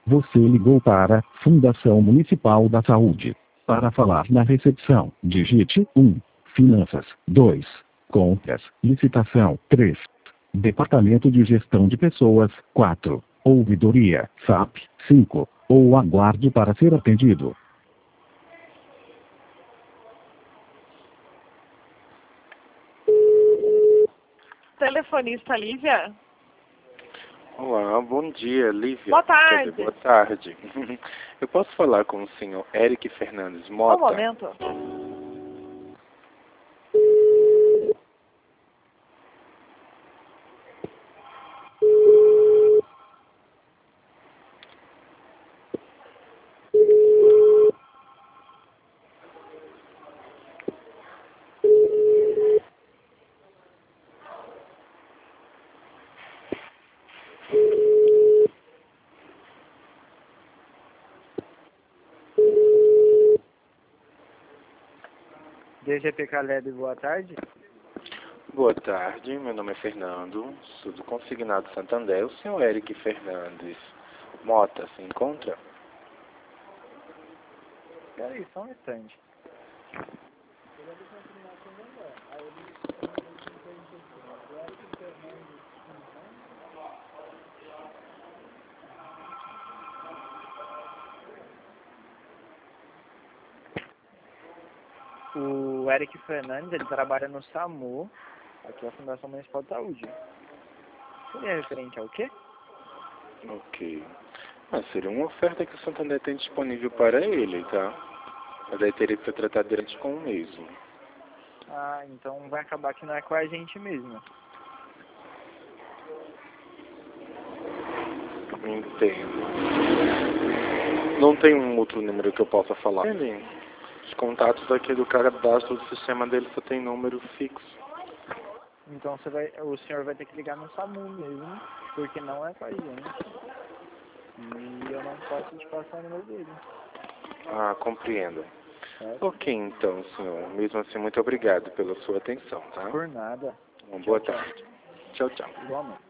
Você ligou para Fundação Municipal da Saúde. Para falar na recepção, digite 1. Finanças. 2. Compras. Licitação. 3. Departamento de Gestão de Pessoas. 4. Ouvidoria. SAP. 5. Ou aguarde para ser atendido. Telefonista Lívia? Olá, bom dia, Lívia. Boa Quer tarde. dizer, boa tarde. Eu posso falar com o senhor Eric Fernandes Mota? Um momento. DGP Caleb, boa tarde. Boa tarde, meu nome é Fernando, sou do Consignado Santander. O senhor Eric Fernandes Mota se encontra? Peraí, só um instante. O Eric Fernandes, ele trabalha no SAMU, aqui é a Fundação Municipal de Saúde. Seria referente ao quê? Ok. Seria uma oferta que o Santander tem disponível para ele, tá? Mas aí teria que ser tratado direto com o mesmo. Ah, então vai acabar que não é com a gente mesmo. Entendo. Não tem um outro número que eu possa falar? Os contatos aqui do cadastro do sistema dele só tem número fixo. Então o senhor vai ter que ligar no SAMU mesmo, porque não é com a gente. E eu não posso te passar o número dele. Ah, compreendo. Certo? Ok, então, senhor. Mesmo assim, muito obrigado pela sua atenção, tá? Por nada. Uma Tchau, boa tchau. tarde. Tchau, tchau. Igualmente.